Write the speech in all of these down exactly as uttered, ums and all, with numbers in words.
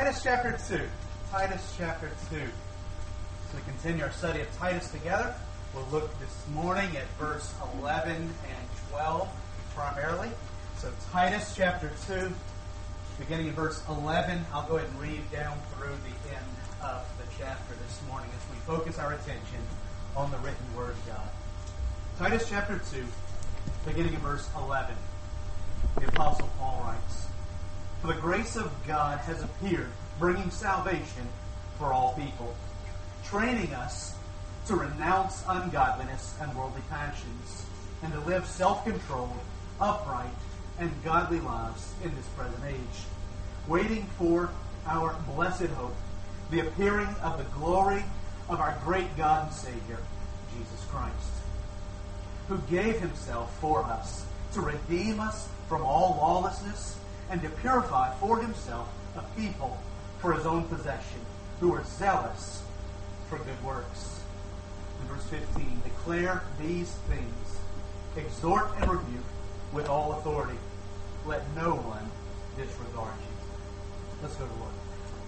Titus chapter two. Titus chapter two. So we continue our study of Titus together. We'll look this morning at verse eleven and twelve primarily. So Titus chapter two, beginning in verse eleven. I'll go ahead and read down through the end of the chapter this morning as we focus our attention on the written Word of God. Titus chapter two, beginning in verse eleven. The Apostle Paul writes, "For the grace of God has appeared, bringing salvation for all people, training us to renounce ungodliness and worldly passions, and to live self-controlled, upright, and godly lives in this present age, waiting for our blessed hope, the appearing of the glory of our great God and Savior, Jesus Christ, who gave himself for us to redeem us from all lawlessness and to purify for himself a people for his own possession, who are zealous for good works." In verse fifteen, "Declare these things, exhort and rebuke with all authority. Let no one disregard you." Let's go to the Lord.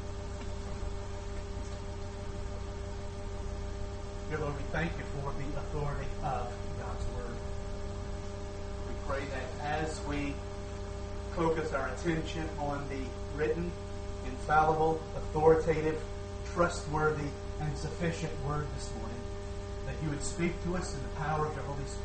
Dear Lord, we thank you for the authority of God's Word. We pray that as we focus our attention on the written, infallible, authoritative, trustworthy, and sufficient Word this morning, that you would speak to us in the power of your Holy Spirit.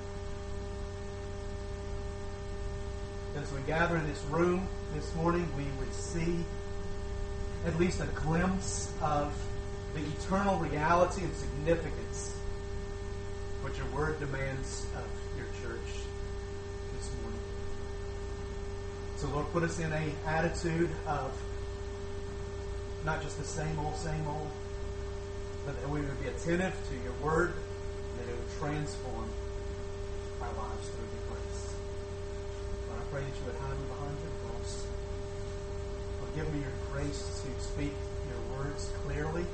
As we gather in this room this morning, we would see at least a glimpse of the eternal reality and significance which your Word demands of your church this morning. So Lord, put us in an attitude of not just the same old, same old, but that we would be attentive to your Word, and that it would transform our lives through your grace. Lord, I pray that you would hide me behind your cross. Lord, give me your grace to speak your words clearly,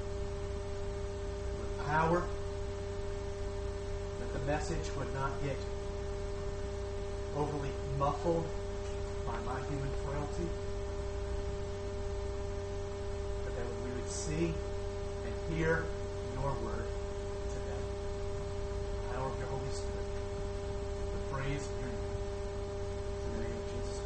with power, that the message would not get overly muffled by my human frailty, but that we would see and hear your word today. The power of your Holy Spirit. The praise of your name. In the name of Jesus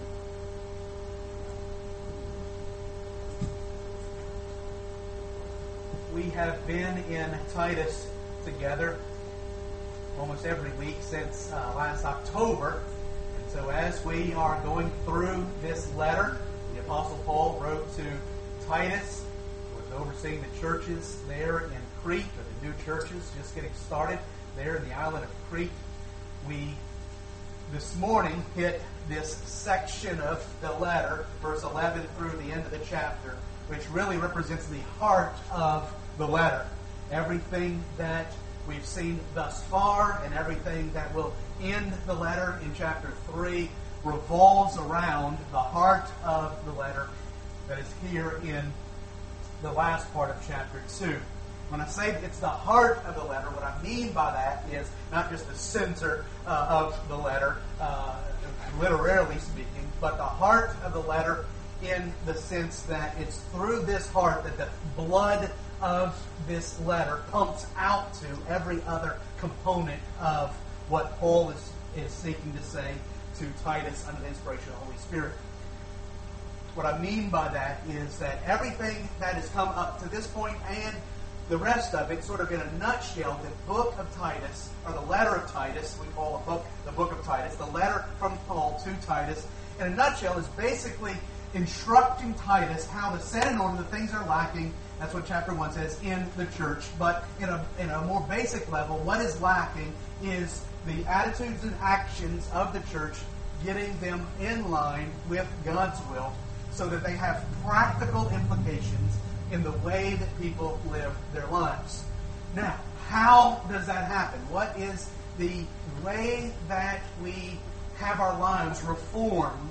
we pray. We have been in Titus together almost every week since uh, last October. And so as we are going through this letter, the Apostle Paul wrote to Titus, overseeing the churches there in Crete, or the new churches just getting started there in the island of Crete. We, this morning, hit this section of the letter, verse eleven through the end of the chapter, which really represents the heart of the letter. Everything that we've seen thus far and everything that will end the letter in chapter three revolves around the heart of the letter that is here in the last part of chapter two. When I say it's the heart of the letter, what I mean by that is not just the center uh, of the letter, uh, literally speaking, but the heart of the letter in the sense that it's through this heart that the blood of this letter pumps out to every other component of what Paul is, is seeking to say to Titus under the inspiration of the Holy Spirit. What I mean by that is that everything that has come up to this point and the rest of it, sort of in a nutshell, the book of Titus, or the letter of Titus, we call a book the book of Titus, the letter from Paul to Titus, in a nutshell, is basically instructing Titus how to set in order the things that are lacking. That's what chapter one says, in the church. But in a, in a more basic level, what is lacking is the attitudes and actions of the church, getting them in line with God's will, so that they have practical implications in the way that people live their lives. Now, how does that happen? What is the way that we have our lives reformed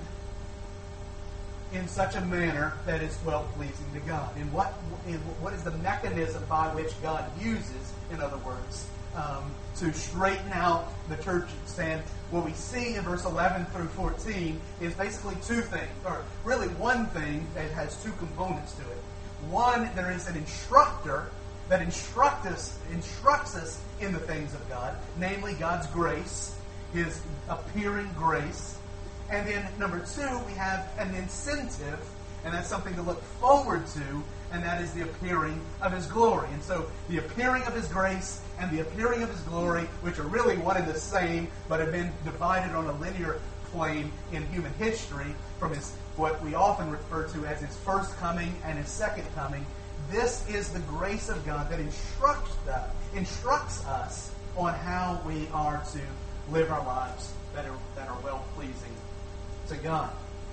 in such a manner that is well-pleasing to God? And what, in, what is the mechanism by which God uses, in other words, um, to straighten out the churches. And what we see in verse eleven through fourteen is basically two things, or really one thing that has two components to it. One, there is an instructor that instruct us, instructs us in the things of God, namely God's grace, His appearing grace. And then number two, we have an incentive, and that's something to look forward to, and that is the appearing of His glory. And so the appearing of His grace and the appearing of His glory, which are really one and the same, but have been divided on a linear plane in human history from His, what we often refer to as His first coming and His second coming. This is the grace of God that instructs us, instructs us on how we are to live our lives that are, that are well-pleasing to God.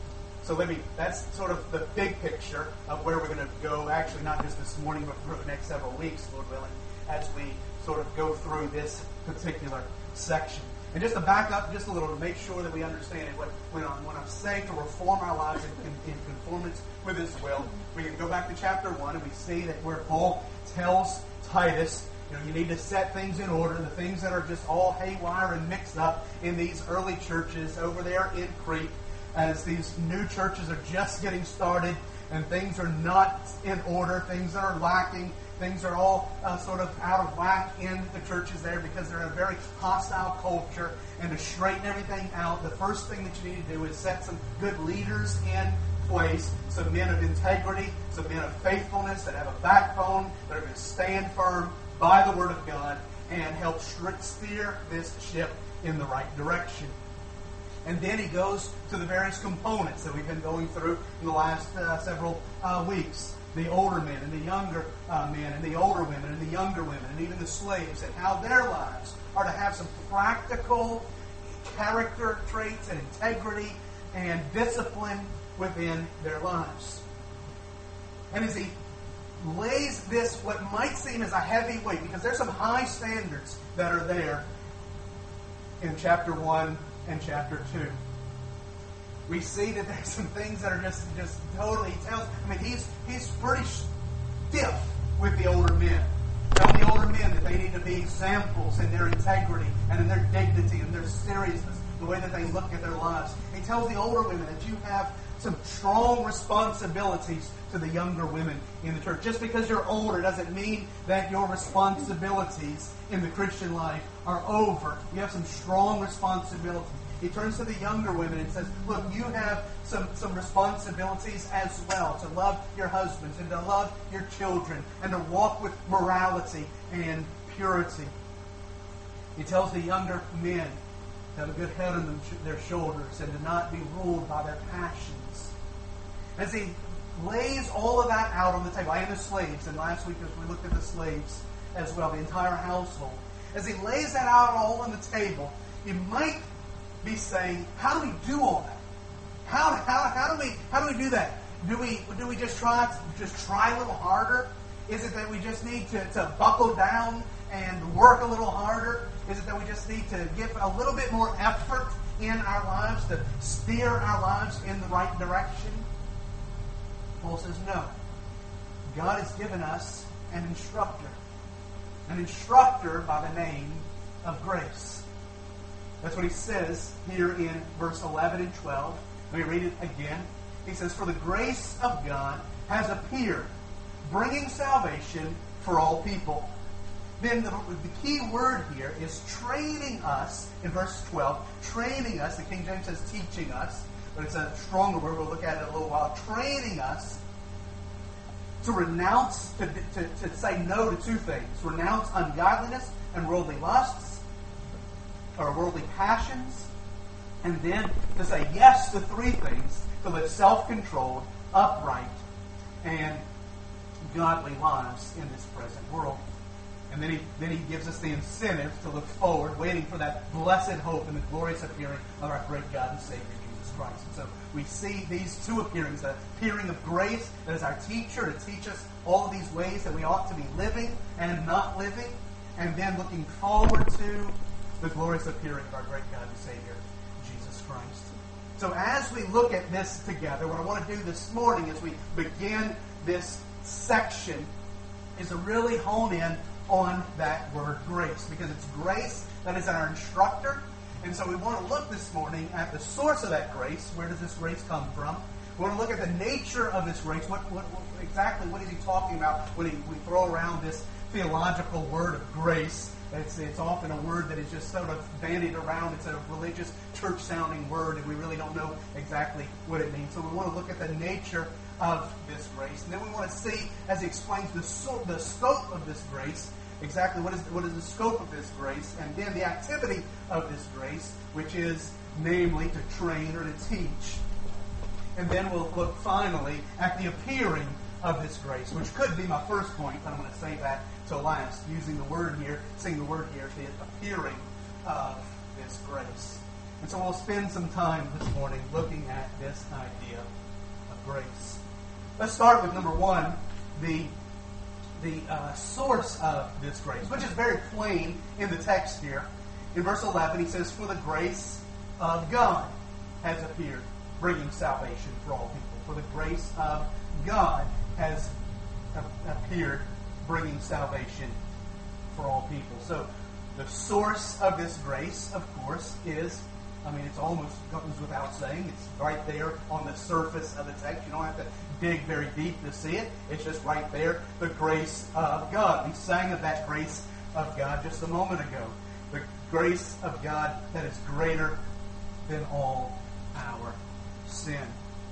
So let me, that's sort of the big picture of where we're going to go, actually not just this morning, but for the next several weeks, Lord willing, as we sort of go through this particular section. And just to back up just a little to make sure that we understand it, what, when, I'm, when I'm saying to reform our lives in, in, in conformance with His will, we can go back to chapter one and we see that where Paul tells Titus, you know, you need to set things in order, the things that are just all haywire and mixed up in these early churches over there in Crete, as these new churches are just getting started and things are not in order, things are lacking, things are all uh, sort of out of whack in the churches there because they're in a very hostile culture. And to straighten everything out, the first thing that you need to do is set some good leaders in place, some men of integrity, some men of faithfulness that have a backbone, that are going to stand firm by the Word of God and help steer this ship in the right direction. And then he goes to the various components that we've been going through in the last uh, several uh, weeks. The older men and the younger uh, men and the older women and the younger women and even the slaves, and how their lives are to have some practical character traits and integrity and discipline within their lives. And as he lays this, what might seem as a heavy weight, because there's some high standards that are there in chapter one and chapter two. We see that there's some things that are just, just totally, he tells, I mean, he's, he's pretty stiff with the older men. Telling the older men that they need to be examples in their integrity and in their dignity and their seriousness, the way that they look at their lives. He tells the older women that you have some strong responsibilities to the younger women in the church. Just because you're older doesn't mean that your responsibilities in the Christian life are over. You have some strong responsibilities. He turns to the younger women and says, look, you have some, some responsibilities as well, to love your husbands and to love your children and to walk with morality and purity. He tells the younger men to have a good head on them, their shoulders and to not be ruled by their passions. As he lays all of that out on the table, and the slaves, and last week as we looked at the slaves as well, the entire household. As he lays that out all on the table, you might be saying, how do we do all that? How, how, how do we how do we do that? Do we do we just try to just try a little harder? Is it that we just need to, to buckle down and work a little harder? Is it that we just need to give a little bit more effort in our lives to steer our lives in the right direction? Paul says no. God has given us an instructor. An instructor by the name of grace. That's what he says here in verse eleven and twelve. Let me read it again. He says, for the grace of God has appeared, bringing salvation for all people. Then the, the key word here is training us, in verse twelve, training us, the King James says teaching us, but it's a stronger word, we'll look at it in a little while, training us to renounce, to, to, to say no to two things. Renounce ungodliness and worldly lusts, or worldly passions, and then to say yes to three things, to live self-controlled, upright, and godly lives in this present world. And then he, then he gives us the incentive to look forward, waiting for that blessed hope and the glorious appearing of our great God and Savior, Jesus Christ. And so we see these two appearings, the appearing of grace that is our teacher to teach us all of these ways that we ought to be living and not living, and then looking forward to the glorious appearing of our great God and Savior, Jesus Christ. So as we look at this together, what I want to do this morning as we begin this section is to really hone in on that word grace, because it's grace that is our instructor. And so we want to look this morning at the source of that grace. Where does this grace come from? We want to look at the nature of this grace. What, what, what exactly what is he talking about when he, we throw around this theological word of grace? It's, it's often a word that is just sort of bandied around. It's a religious, church-sounding word, and we really don't know exactly what it means. So we want to look at the nature of this grace. And then we want to see, as he explains the, so, the scope of this grace, exactly what is, what is the scope of this grace, and then the activity of this grace, which is, namely, to train or to teach. And then we'll look finally at the appearing of this grace, which could be my first point, but I'm going to say that till last, using the word here, seeing the word here, the appearing of this grace. And so we'll spend some time this morning looking at this idea of grace. Let's start with number one, the, the uh, source of this grace, which is very plain in the text here. In verse eleven, he says, "For the grace of God has appeared, bringing salvation for all people." For the grace of God has appeared, bringing salvation for all people. So the source of this grace, of course, is, I mean, it's almost goes without saying. It's right there on the surface of the text. You don't have to dig very deep to see it. It's just right there, the grace of God. We sang of that grace of God just a moment ago. The grace of God that is greater than all our sin.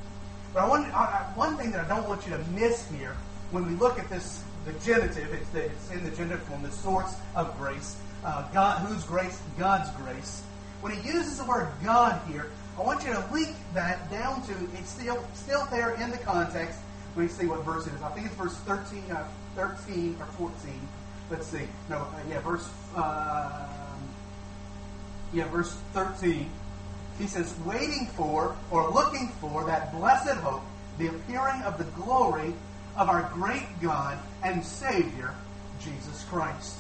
But I want, I, one thing that I don't want you to miss here, when we look at this, the genitive, it's, the, it's in the genitive form, the source of grace, uh, God, whose grace? God's grace. When he uses the word God here, I want you to link that down to, it's still still there in the context. Let me see what verse it is. I think it's verse thirteen, uh, thirteen or fourteen. Let's see. No, uh, yeah, verse, uh, yeah, verse thirteen. He says, "Waiting for, or looking for, that blessed hope, the appearing of the glory of our great God and Savior, Jesus Christ."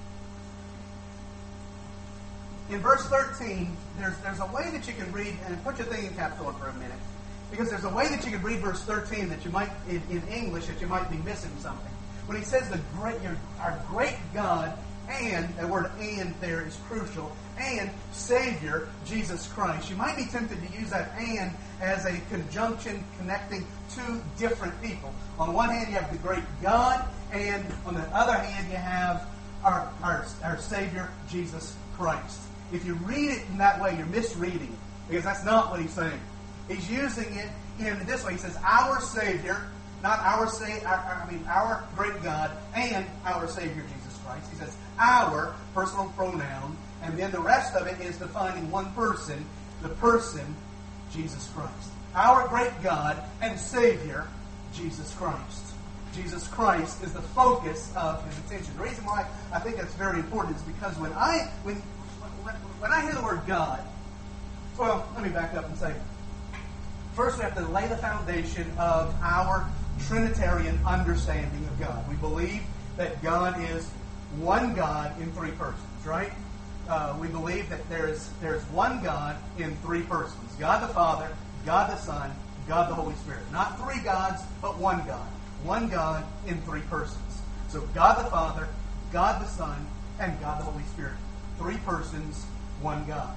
In verse thirteen, there's there's a way that you can read, and put your thinking caps on for a minute, because there's a way that you can read verse thirteen that you might, in, in English, that you might be missing something. When he says the great, your, our great God, and, that word "and" there is crucial, and Savior, Jesus Christ. You might be tempted to use that "and" as a conjunction connecting two different people. On the one hand, you have the great God, and on the other hand, you have our, our, our Savior, Jesus Christ. If you read it in that way, you're misreading it, because that's not what he's saying. He's using it in this way. He says, our Savior, not our sa- our, I mean, our great God and our Savior, Jesus Christ. He says, our, personal pronoun, and then the rest of it is defining one person, the person, Jesus Christ. Our great God and Savior, Jesus Christ. Jesus Christ is the focus of his attention. The reason why I think that's very important is because when I when when, when I hear the word God, well, let me back up and say, first we have to lay the foundation of our Trinitarian understanding of God. We believe that God is one God in three persons, right? Uh, we believe that there's there's one God in three persons. God the Father, God the Son, God the Holy Spirit. Not three gods, but one God. One God in three persons. So God the Father, God the Son, and God the Holy Spirit. Three persons, one God.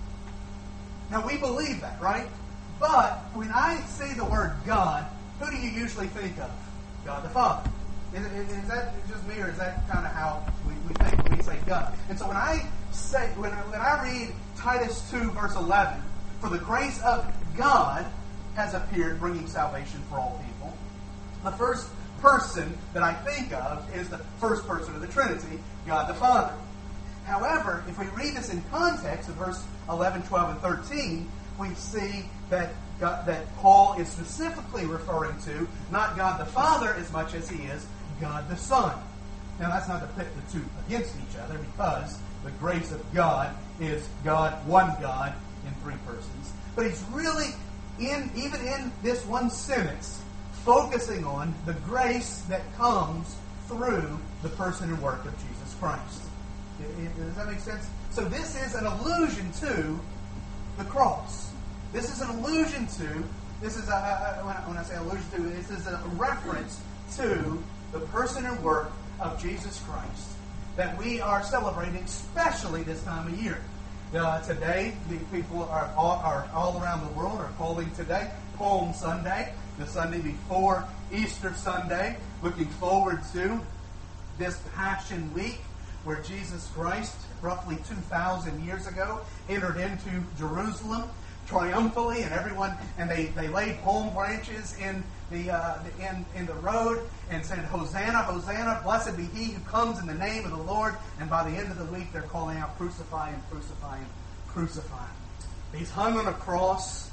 Now we believe that, right? But when I say the word God, who do you usually think of? God the Father. Is, is, is that just me, or is that kind of how we, we think when we say God? And so when I say, when I, when I read Titus two, verse eleven, "For the grace of God has appeared, bringing salvation for all people," the first person that I think of is the first person of the Trinity, God the Father. However, if we read this in context of verse eleven, twelve, and thirteen, we see that God, that Paul is specifically referring to not God the Father as much as he is God the Son. Now, that's not to pit the two against each other, because the grace of God is God, one God in three persons. But he's really, in even in this one sentence, focusing on the grace that comes through the person and work of Jesus Christ. Does that make sense? So this is an allusion to the cross. This is an allusion to, this is a, when, I, when I say allusion to, this is a reference to the person and work of Jesus Christ. that we are celebrating, especially this time of year. Uh, today, the people are all, are all around the world are calling today Palm Sunday, the Sunday before Easter Sunday, looking forward to this Passion Week, where Jesus Christ, roughly two thousand years ago, entered into Jerusalem triumphantly, and everyone, and they, they laid palm branches in the uh, in in the road and said, "Hosanna, Hosanna! Blessed be he who comes in the name of the Lord." And by the end of the week, they're calling out, "Crucify him! Crucify him! Crucify him!" He's hung on a cross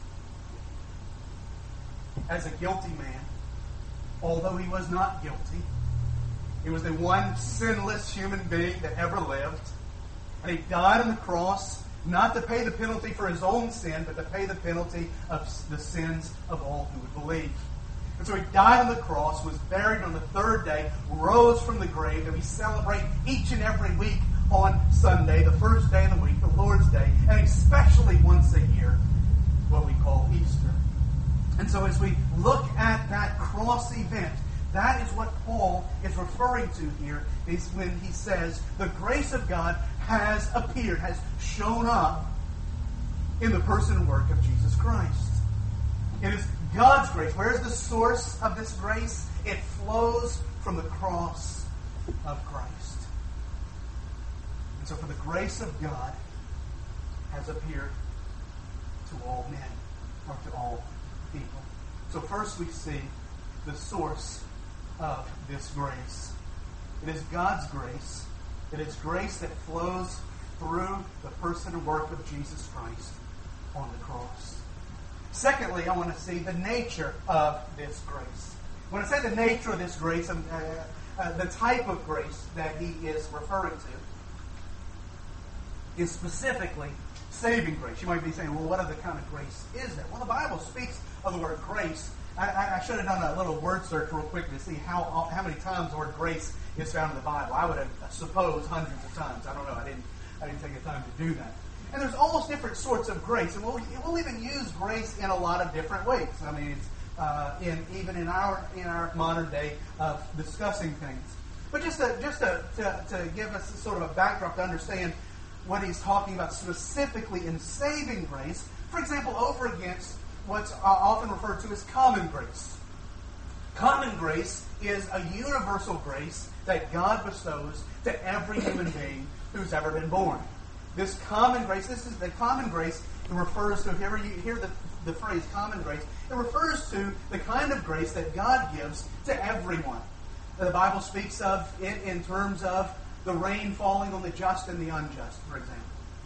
as a guilty man, although he was not guilty. He was the one sinless human being that ever lived, and he died on the cross, not to pay the penalty for his own sin, but to pay the penalty of the sins of all who would believe. And so he died on the cross, was buried on the third day, rose from the grave, and we celebrate each and every week on Sunday, the first day of the week, the Lord's Day, and especially once a year, what we call Easter. And so as we look at that cross event, that is what Paul is referring to here, is when he says the grace of God has appeared, has shown up in the person and work of Jesus Christ. It is God's grace. Where is the source of this grace? It flows from the cross of Christ. And so for the grace of God has appeared to all men, or to all people. So first we see the source of this grace. It is God's grace. It is grace that flows through the person and work of Jesus Christ on the cross. Secondly, I want to see the nature of this grace. When I say the nature of this grace, uh, uh, the type of grace that he is referring to is specifically saving grace. You might be saying, well, what other kind of grace is there? Well, the Bible speaks of the word grace. I, I, I should have done a little word search real quick to see how how many times the word grace is found in the Bible. I would have supposed hundreds of times. I don't know. I didn't I didn't take the time to do that. And there's almost different sorts of grace, and we'll we'll even use grace in a lot of different ways. I mean, it's uh, in even in our in our modern day of discussing things. But just to just to, to to give us sort of a backdrop to understand what he's talking about specifically in saving grace. For example, over against what's often referred to as common grace. Common grace is a universal grace that God bestows to every human being who's ever been born. This common grace, this is the common grace, it refers to, if you ever hear the, the phrase common grace, it refers to the kind of grace that God gives to everyone. The Bible speaks of it in terms of the rain falling on the just and the unjust, for example.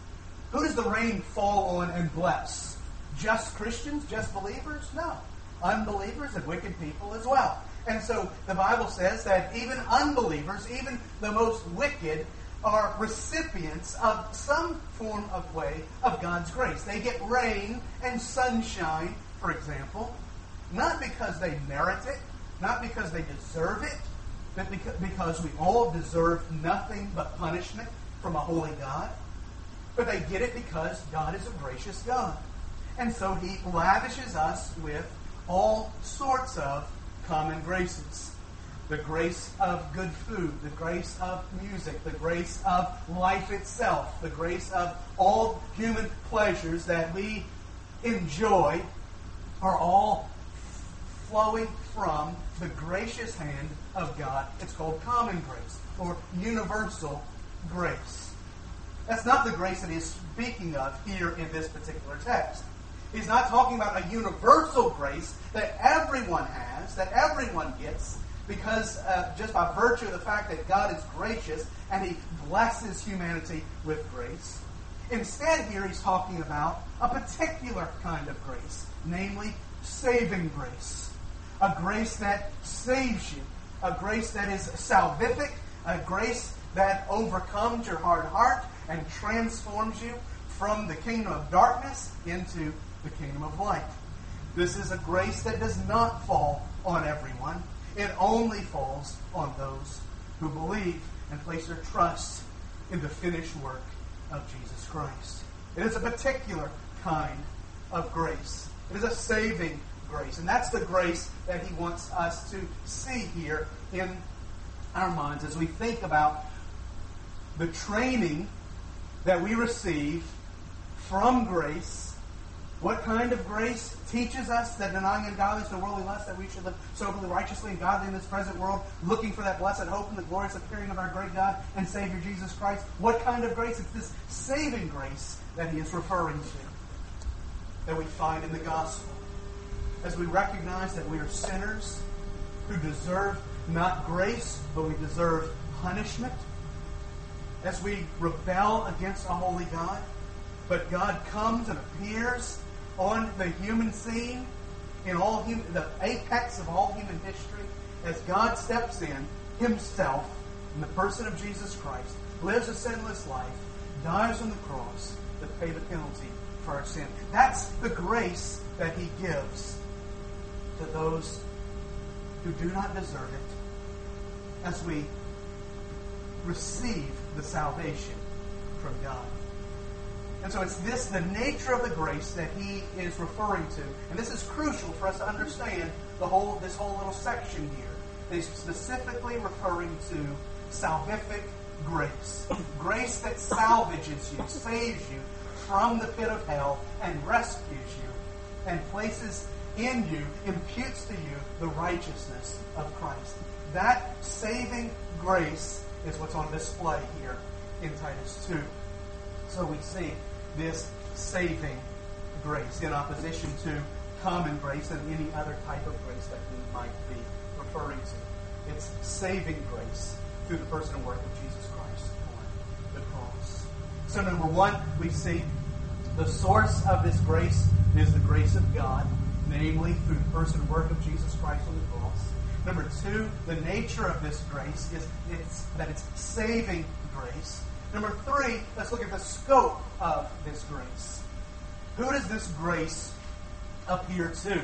Who does the rain fall on and bless? Just Christians? Just believers? No. Unbelievers and wicked people as well. And so the Bible says that even unbelievers, even the most wicked, are recipients of some form of way of God's grace. They get rain and sunshine, for example, not because they merit it, not because they deserve it, but because we all deserve nothing but punishment from a holy God. But they get it because God is a gracious God. And so he lavishes us with all sorts of common graces. The grace of good food, the grace of music, the grace of life itself, the grace of all human pleasures that we enjoy are all flowing from the gracious hand of God. It's called common grace or universal grace. That's not the grace that he's speaking of here in this particular text. He's not talking about a universal grace that everyone has, that everyone gets, because uh, just by virtue of the fact that God is gracious and he blesses humanity with grace. Instead, here he's talking about a particular kind of grace, namely saving grace. A grace that saves you, a grace that is salvific, a grace that overcomes your hard heart and transforms you from the kingdom of darkness into the kingdom of light. This is a grace that does not fall on everyone. It only falls on those who believe and place their trust in the finished work of Jesus Christ. It is a particular kind of grace. It is a saving grace. And that's the grace that he wants us to see here in our minds as we think about the training that we receive from grace. What kind of grace teaches us that denying ungodliness and worldly lust, that we should live soberly, righteously, and godly in this present world, looking for that blessed hope and the glorious appearing of our great God and Savior Jesus Christ? What kind of grace? It's this saving grace that he is referring to, that we find in the gospel. As we recognize that we are sinners who deserve not grace, but we deserve punishment. As we rebel against a holy God, but God comes and appears on the human scene, in all human, the apex of all human history, as God steps in himself in the person of Jesus Christ, lives a sinless life, dies on the cross to pay the penalty for our sin. That's the grace that he gives to those who do not deserve it, as we receive the salvation from God. And so it's this, the nature of the grace that he is referring to. And this is crucial for us to understand the whole this whole little section here. He's specifically referring to salvific grace. Grace that salvages you, saves you from the pit of hell, and rescues you, and places in you, imputes to you the righteousness of Christ. That saving grace is what's on display here in Titus two. So we see this saving grace in opposition to common grace and any other type of grace that we might be referring to. It's saving grace through the person and work of Jesus Christ on the cross. So number one, we see the source of this grace is the grace of God, namely through the person and work of Jesus Christ on the cross. Number two, the nature of this grace is it's, that it's saving grace. Number three, let's look at the scope of this grace. Who does this grace appear to?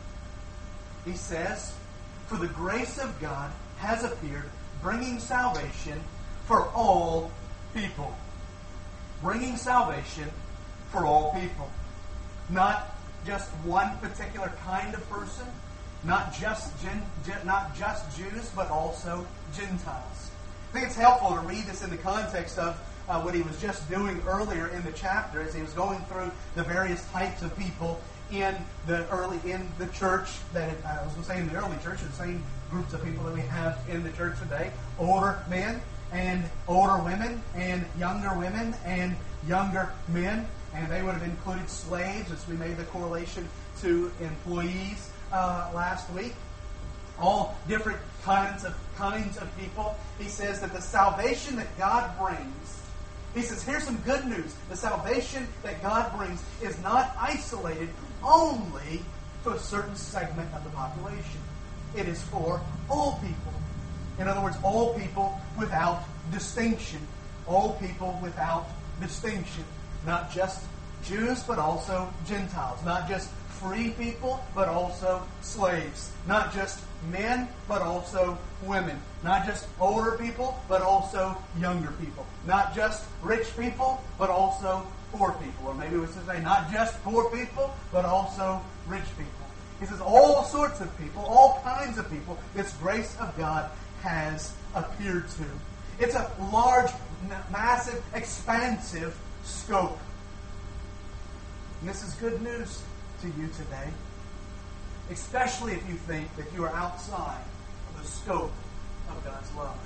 He says, "For the grace of God has appeared, bringing salvation for all people." Bringing salvation for all people. Not just one particular kind of person, not just gen, gen, not just Jews, but also Gentiles. I think it's helpful to read this in the context of uh, what he was just doing earlier in the chapter, as he was going through the various types of people in the early in the church. That it, I was going to say in the early church, the same groups of people that we have in the church today: older men and older women, and younger women and younger men, and they would have included slaves, as we made the correlation to employees uh, last week. All different kinds of kinds of people. He says that the salvation that God brings, he says, here's some good news. The salvation that God brings is not isolated only to a certain segment of the population. It is for all people. In other words, all people without distinction. All people without distinction. Not just Jews, but also Gentiles. Not just free people, but also slaves. Not just men, but also women. Not just older people, but also younger people. Not just rich people, but also poor people. Or maybe we should say not just poor people, but also rich people. He says all sorts of people, all kinds of people, this grace of God has appeared to. It's a large, massive, expansive scope. And this is good news to you today, especially if you think that you are outside of the scope of God's love.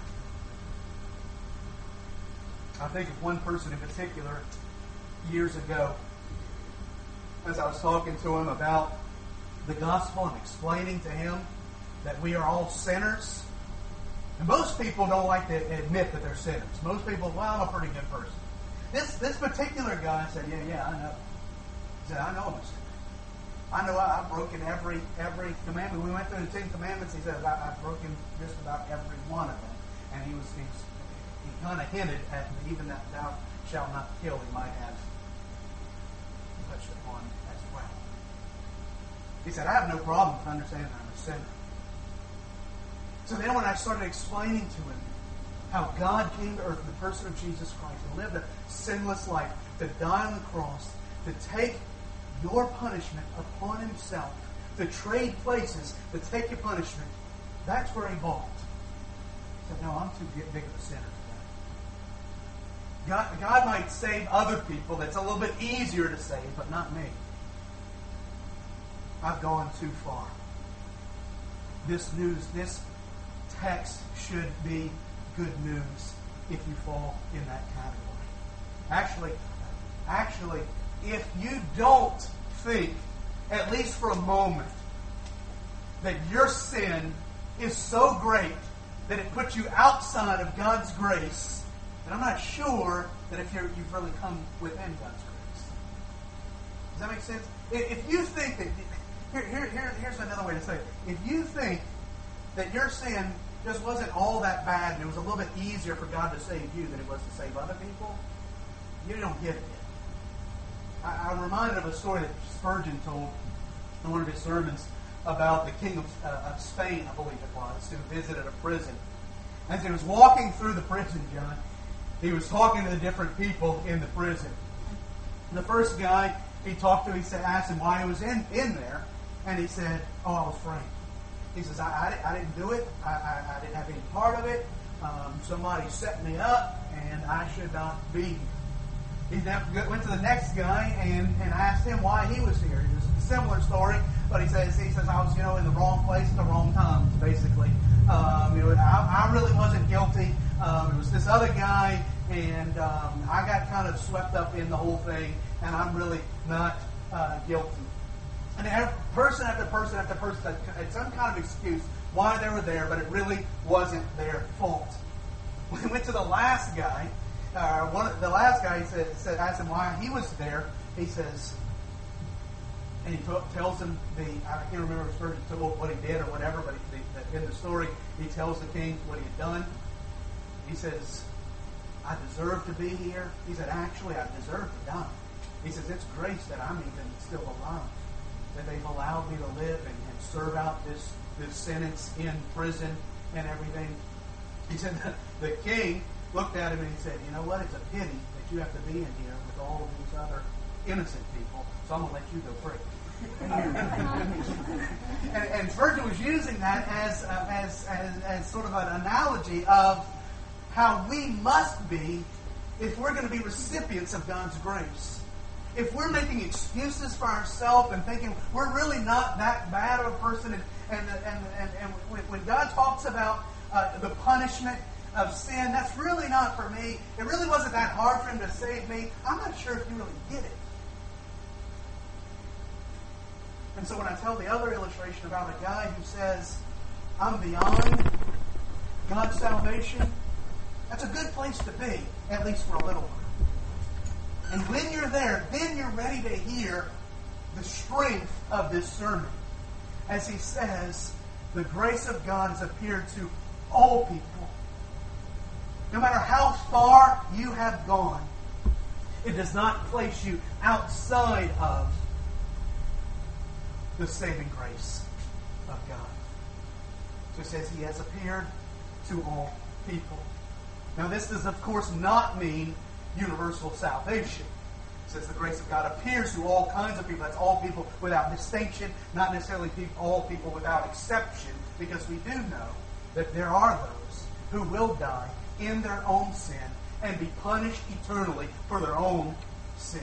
I think of one person in particular years ago, as I was talking to him about the gospel and explaining to him that we are all sinners. And most people don't like to admit that they're sinners. Most people, well, I'm a pretty good person. This this particular guy said, yeah, yeah, I know. He said, I know I'm a sinner. I know I, I've broken every every commandment. We went through the Ten Commandments. He said, I, I've broken just about every one of them. And he was he, was, he kind of hinted at even that thou shalt not kill, he might have touched upon as well. He said, I have no problem with understanding I'm a sinner. So then when I started explaining to him how God came to earth in the person of Jesus Christ and lived a sinless life, to die on the cross, to take your punishment upon himself, to trade places, to take your punishment, that's where he balked. He said, no, I'm too big of a sinner for that. God, God might save other people. That's a little bit easier to save, but not me. I've gone too far. This news, this text should be good news if you fall in that category. Actually, actually, if you don't think, at least for a moment, that your sin is so great that it puts you outside of God's grace, then I'm not sure that if you're, you've really come within God's grace. Does that make sense? If you think that... Here, here, here, here's another way to say it. If you think that your sin just wasn't all that bad and it was a little bit easier for God to save you than it was to save other people, you don't get it yet. I, I'm reminded of a story that Spurgeon told in one of his sermons about the king of, uh, of Spain, I believe it was, who visited a prison. As he was walking through the prison, John, he was talking to the different people in the prison. And the first guy he talked to, he said, asked him why he was in, in there. And he said, oh, I was framed. He says, I, I, I didn't do it. I, I, I didn't have any part of it. Um, somebody set me up, and I should not be here. He then went to the next guy and, and asked him why he was here. It was a similar story, but he says, he says, I was, you know, in the wrong place at the wrong time, basically. Um, you know, I, I really wasn't guilty. Um, it was this other guy, and um, I got kind of swept up in the whole thing, and I'm really not uh, guilty. And every person after person after person had some kind of excuse why they were there, but it really wasn't their fault. When we went to the last guy, uh, one the last guy said, said asked him why he was there. He says, and he t- tells him the I can't remember his version what he did or whatever, but he, the, in the story he tells the king what he had done. He says, I deserve to be here. He said, actually, I deserve to die. He says, it's grace that I'm even still alive, that they've allowed me to live and, and serve out this, this sentence in prison and everything. He said that the king looked at him and he said, you know what, it's a pity that you have to be in here with all of these other innocent people, so I'm going to let you go free. and, and Spurgeon was using that as, uh, as, as, as sort of an analogy of how we must be if we're going to be recipients of God's grace. If we're making excuses for ourselves and thinking we're really not that bad of a person, and and and, and, and when God talks about uh, the punishment of sin, that's really not for me. It really wasn't that hard for Him to save me. I'm not sure if you really get it. And so when I tell the other illustration about a guy who says, I'm beyond God's salvation, that's a good place to be, at least for a little while. And when you're there, then you're ready to hear the strength of this sermon. As he says, the grace of God has appeared to all people. No matter how far you have gone, it does not place you outside of the saving grace of God. So it says he has appeared to all people. Now this does, of course, not mean universal salvation. It says the grace of God appears to all kinds of people. That's all people without distinction, not necessarily people, all people without exception, because we do know that there are those who will die in their own sin and be punished eternally for their own sin.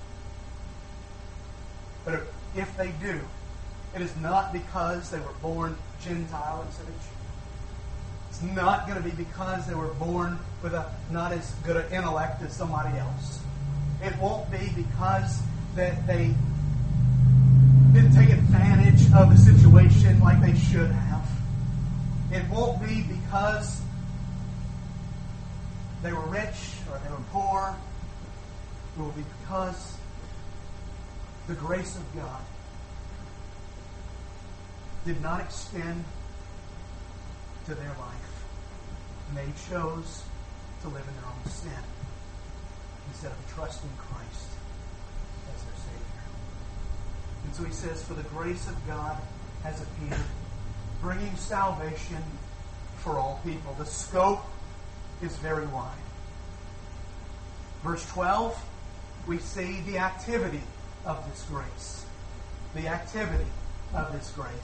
But if, if they do, it is not because they were born Gentile instead of Jew. It's not going to be because they were born with a not as good an intellect as somebody else. It won't be because that they didn't take advantage of the situation like they should have. It won't be because they were rich or they were poor. It will be because the grace of God did not extend to their life. And they chose to live in their own sin instead of trusting Christ as their Savior. And so he says, for the grace of God has appeared, bringing salvation for all people. The scope is very wide. Verse twelve, we see the activity of this grace. The activity of this grace.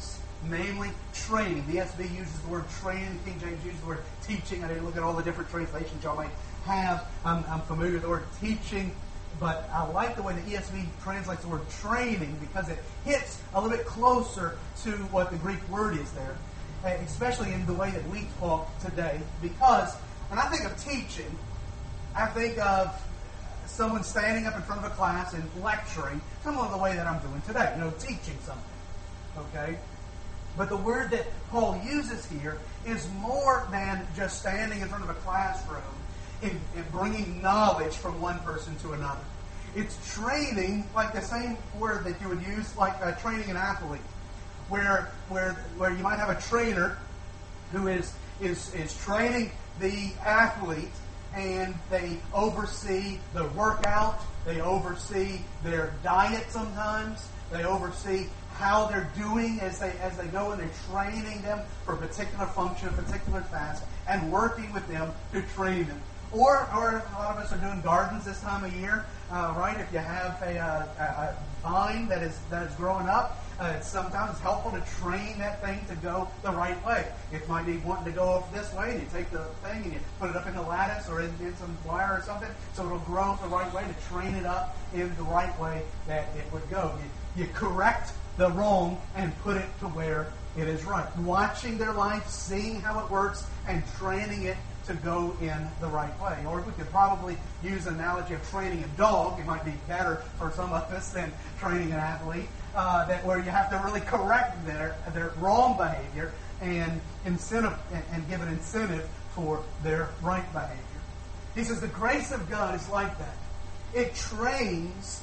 namely training. The E S V uses the word training. King James uses the word teaching. I didn't look at all the different translations y'all might have. I'm, I'm familiar with the word teaching, but I like the way the E S V translates the word training because it hits a little bit closer to what the Greek word is there, especially in the way that we talk today. Because when I think of teaching, I think of someone standing up in front of a class and lecturing, similar to the way that I'm doing today, you know, teaching something. Okay? But the word that Paul uses here is more than just standing in front of a classroom and, and bringing knowledge from one person to another. It's training, like the same word that you would use, like uh, training an athlete, where where where you might have a trainer who is is is training the athlete, and they oversee the workout, they oversee their diet sometimes, they oversee how they're doing as they as they go, and they're training them for a particular function, a particular task, and working with them to train them. Or, or a lot of us are doing gardens this time of year, uh, right? If you have a, a, a vine that is that is growing up, uh, it's sometimes helpful to train that thing to go the right way. It might be wanting to go this way, and you take the thing and you put it up in the lattice or in, in some wire or something, so it'll grow the right way, to train it up in the right way that it would go. You, you correct the wrong and put it to where it is right. Watching their life, seeing how it works, and training it to go in the right way. Or we could probably use an analogy of training a dog. It might be better for some of us than training an athlete, uh, that where you have to really correct their their wrong behavior and incentive and, and give an incentive for their right behavior. He says the grace of God is like that. It trains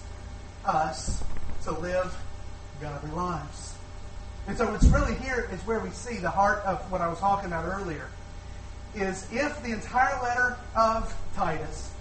us to live godly lives. And so it's really here is where we see the heart of what I was talking about earlier, is if the entire letter of Titus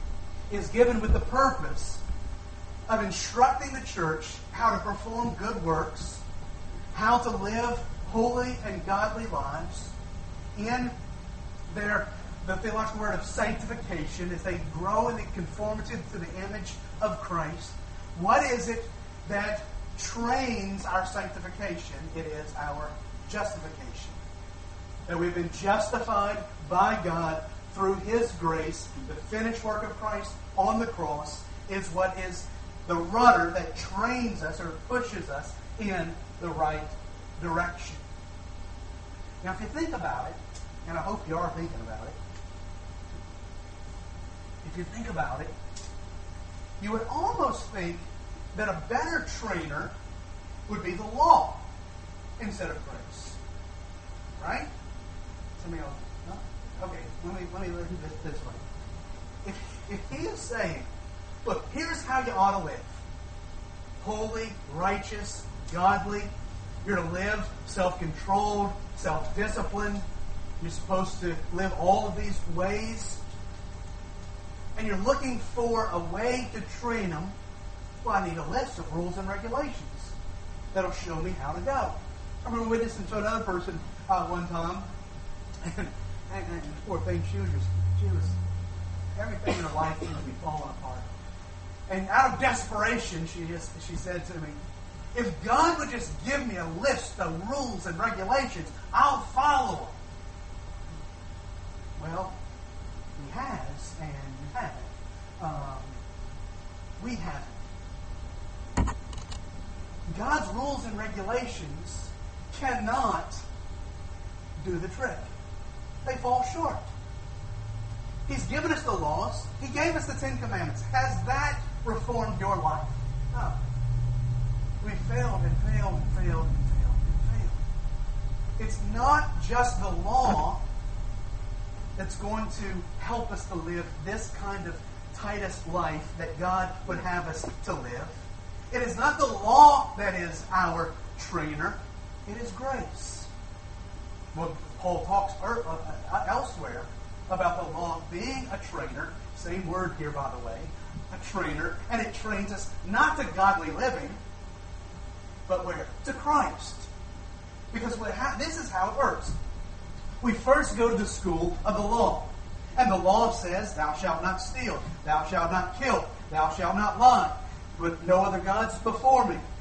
is given with the purpose of instructing the church how to perform good works, how to live holy and godly lives in their the theological word of sanctification as they grow in the conformity to the image of Christ, what is it that trains our sanctification? It is our justification. That we've been justified by God through His grace. The finished work of Christ on the cross is what is the rudder that trains us or pushes us in the right direction. Now, if you think about it, and I hope you are thinking about it, if you think about it, you would almost think that a better trainer would be the law instead of grace. Right? Somebody else, no? Okay, let me let me look at this this way. If if he is saying, look, here's how you ought to live. Holy, righteous, godly. You're to live self-controlled, self-disciplined. You're supposed to live all of these ways. And you're looking for a way to train them. Well, I need a list of rules and regulations that'll show me how to go. I remember witnessing to another person uh, one time, and, and, and poor thing, she was just, she was, everything in her life seemed to be falling apart. And out of desperation, she just, she said to me, if God would just give me a list of rules and regulations, I'll follow them. Well, He has, and you haven't. Um, we haven't. God's rules and regulations cannot do the trick. They fall short. He's given us the laws. He gave us the Ten Commandments. Has that reformed your life? No. We failed and failed and failed and failed and failed. It's not just the law that's going to help us to live this kind of Titus life that God would have us to live. It is not the law that is our trainer. It is grace. Well, Paul talks elsewhere about the law being a trainer. Same word here, by the way. A trainer. And it trains us not to godly living, but where? To Christ. Because what ha- this is how it works. We first go to the school of the law. And the law says, thou shalt not steal, thou shalt not kill, thou shalt not lie, with no other gods before me.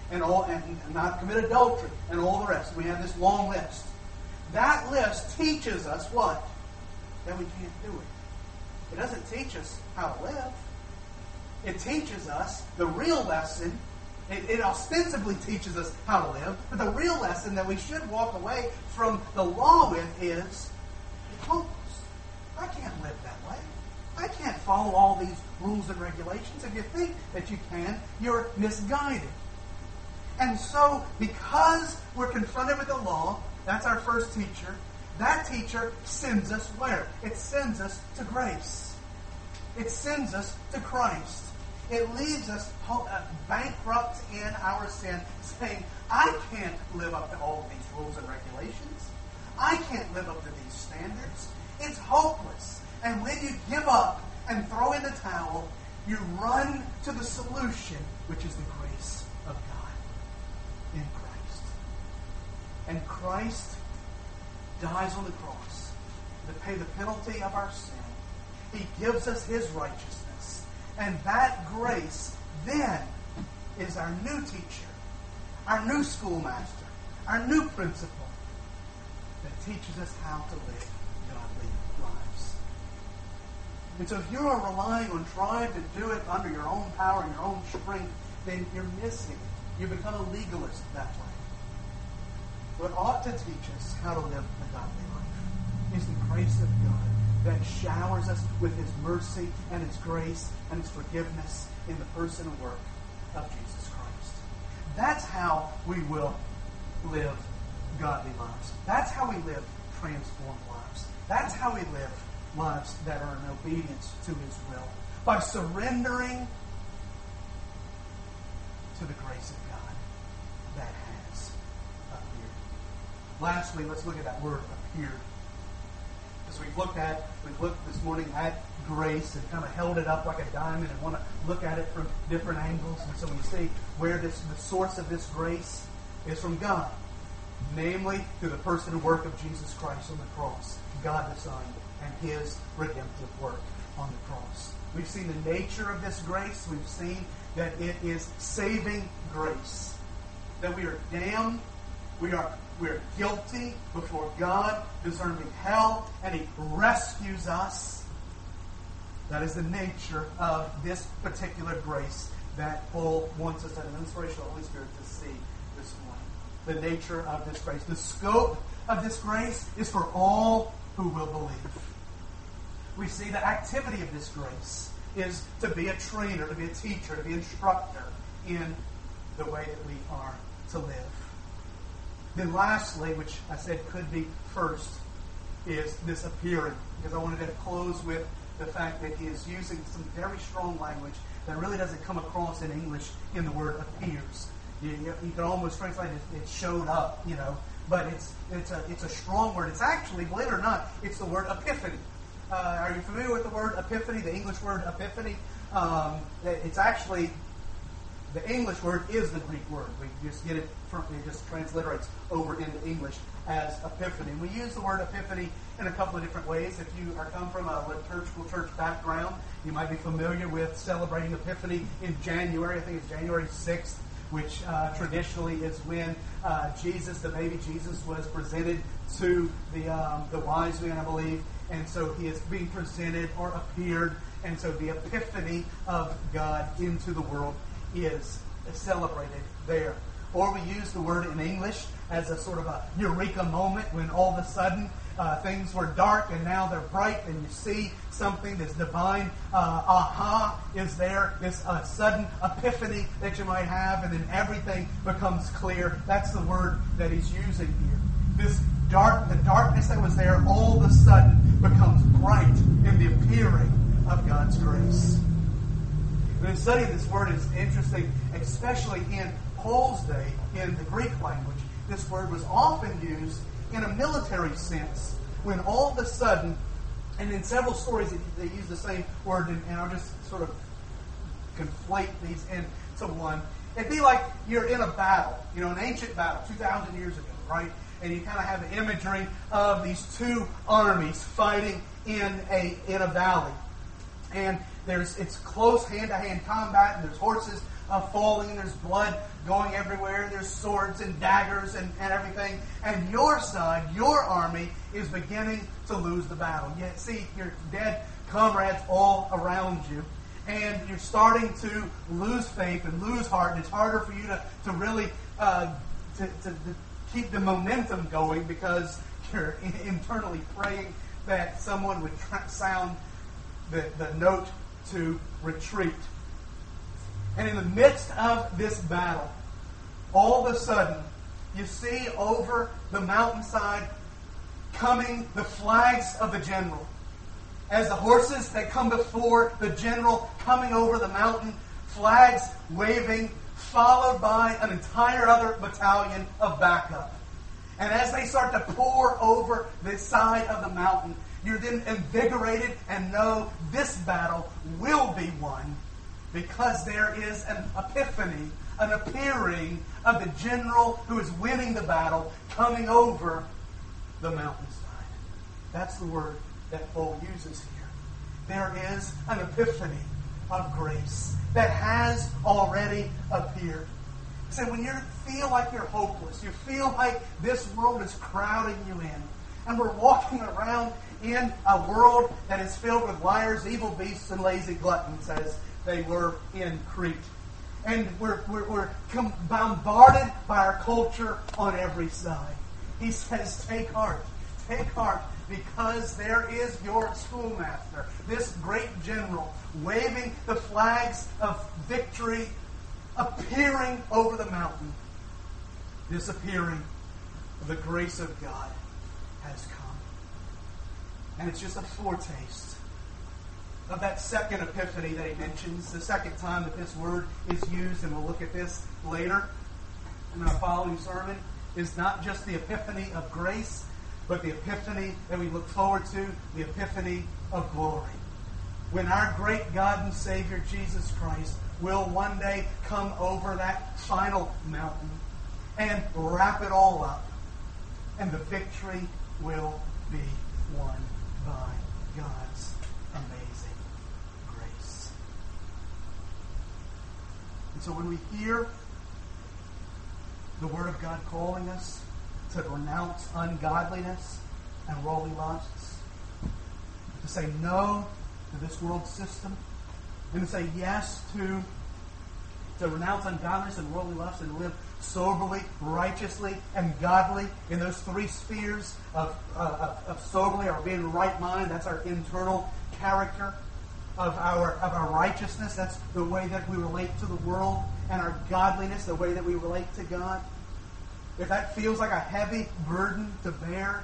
and all, and not commit adultery, and all the rest. We have this long list. That list teaches us what? That we can't do it. It doesn't teach us how to live. It teaches us the real lesson. It, it ostensibly teaches us how to live, but the real lesson that we should walk away from the law with is it's hopeless. I can't live that way. I can't follow all these rules and regulations. If you think that you can, you're misguided. And so, because we're confronted with the law, that's our first teacher, that teacher sends us where? It sends us to grace. It sends us to Christ. It leaves us bankrupt in our sin, saying, I can't live up to all of these rules and regulations. I can't live up to these standards. It's hopeless. And when you give up and throw in the towel, you run to the solution, which is the grace of God in Christ. And Christ dies on the cross to pay the penalty of our sin. He gives us His righteousness. And that grace then is our new teacher, our new schoolmaster, our new principal that teaches us how to live godly lives. And so if you are relying on trying to do it under your own power and your own strength, then you're missing it. You become a legalist that way. What ought to teach us how to live a godly life is the grace of God that showers us with His mercy and His grace and His forgiveness in the person and work of Jesus Christ. That's how we will live godly lives. That's how we live transformed lives. That's how we live lives that are in obedience to His will. By surrendering to the grace of God that has appeared. Lastly, let's look at that word appeared. As we've looked at, we've looked this morning at grace and kind of held it up like a diamond and want to look at it from different angles. And so we see where this the source of this grace is from God. Namely, through the person and work of Jesus Christ on the cross, God the Son, and His redemptive work on the cross. We've seen the nature of this grace. We've seen that it is saving grace. That we are damned, we are we are guilty before God, deserving hell, and He rescues us. That is the nature of this particular grace that Paul wants us, and an inspiration of the Holy Spirit, to see this morning. The nature of this grace. The scope of this grace is for all who will believe. We see the activity of this grace is to be a trainer, to be a teacher, to be an instructor in the way that we are to live. Then lastly, which I said could be first, is this appearing. Because I wanted to close with the fact that he is using some very strong language that really doesn't come across in English in the word appears. You, you, you can almost translate it, it showed up, you know. But it's it's a it's a strong word. It's actually, believe it or not, it's the word epiphany. Uh, are you familiar with the word epiphany, the English word epiphany? Um, it's actually, the English word is the Greek word. We just get it from, it just transliterates over into English as epiphany. And we use the word epiphany in a couple of different ways. If you are come from a liturgical church background, you might be familiar with celebrating Epiphany in January. I think it's January sixth, which uh, traditionally is when uh, Jesus, the baby Jesus, was presented to the um, the wise men, I believe. And so he is being presented or appeared. And so the epiphany of God into the world is celebrated there. Or we use the word in English as a sort of a eureka moment when all of a sudden uh, things were dark and now they're bright and you see something, this divine uh, aha is there, this uh, sudden epiphany that you might have, and then everything becomes clear. That's the word that he's using here. This dark, the darkness that was there all of a sudden becomes bright in the appearing of God's grace. The study of this word is interesting, especially in Paul's day, in the Greek language. This word was often used in a military sense when all of a sudden, and in several stories they use the same word, and, and I'll just sort of conflate these into one. It'd be like you're in a battle, you know, an ancient battle, two thousand years ago, right? And you kind of have the imagery of these two armies fighting in a in a valley. And there's it's close hand-to-hand combat, and there's horses uh, falling, and there's blood going everywhere, and there's swords and daggers and, and everything. And your side, your army, is beginning to lose the battle. You see your dead comrades all around you, and you're starting to lose faith and lose heart, and it's harder for you to, to really uh, to, to, to keep the momentum going because you're internally praying that someone would tra- sound the, the note to retreat. And in the midst of this battle, all of a sudden, you see over the mountainside coming the flags of the general. As the horses that come before the general coming over the mountain, flags waving, followed by an entire other battalion of backup. And as they start to pour over the side of the mountain, you're then invigorated and know this battle will be won because there is an epiphany, an appearing of the general who is winning the battle coming over the mountainside. That's the word that Paul uses here. There is an epiphany of grace that has already appeared. So when you feel like you're hopeless, you feel like this world is crowding you in, and we're walking around in a world that is filled with liars, evil beasts, and lazy gluttons, as they were in Crete. And we're, we're, we're bombarded by our culture on every side. He says, take heart. Take heart, because there is your schoolmaster, this great general, waving the flags of victory, appearing over the mountain. This appearing of the grace of God has come. And it's just a foretaste of that second epiphany that he mentions, the second time that this word is used, and we'll look at this later in our following sermon, is not just the epiphany of grace, but the epiphany that we look forward to, the epiphany of glory. When our great God and Savior, Jesus Christ, will one day come over that final mountain and wrap it all up, and the victory will be won by God's amazing grace. And so when we hear the Word of God calling us to renounce ungodliness and worldly lusts, to say no to this world system, and to say yes to, to renounce ungodliness and worldly lusts and live soberly, righteously, and godly in those three spheres of, uh, of, of soberly, or being in right mind. That's our internal character of our, of our righteousness. That's the way that we relate to the world, and our godliness, the way that we relate to God. If that feels like a heavy burden to bear,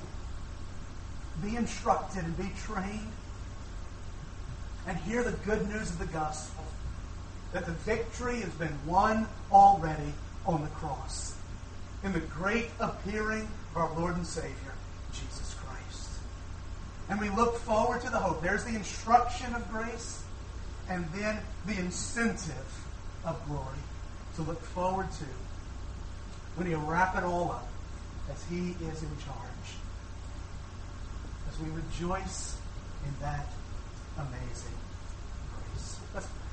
be instructed and be trained, and hear the good news of the gospel, that the victory has been won already on the cross, in the great appearing of our Lord and Savior, Jesus Christ. And we look forward to the hope. There's the instruction of grace, and then the incentive of glory to look forward to when He'll wrap it all up as He is in charge, as we rejoice in that amazing grace. Let's pray.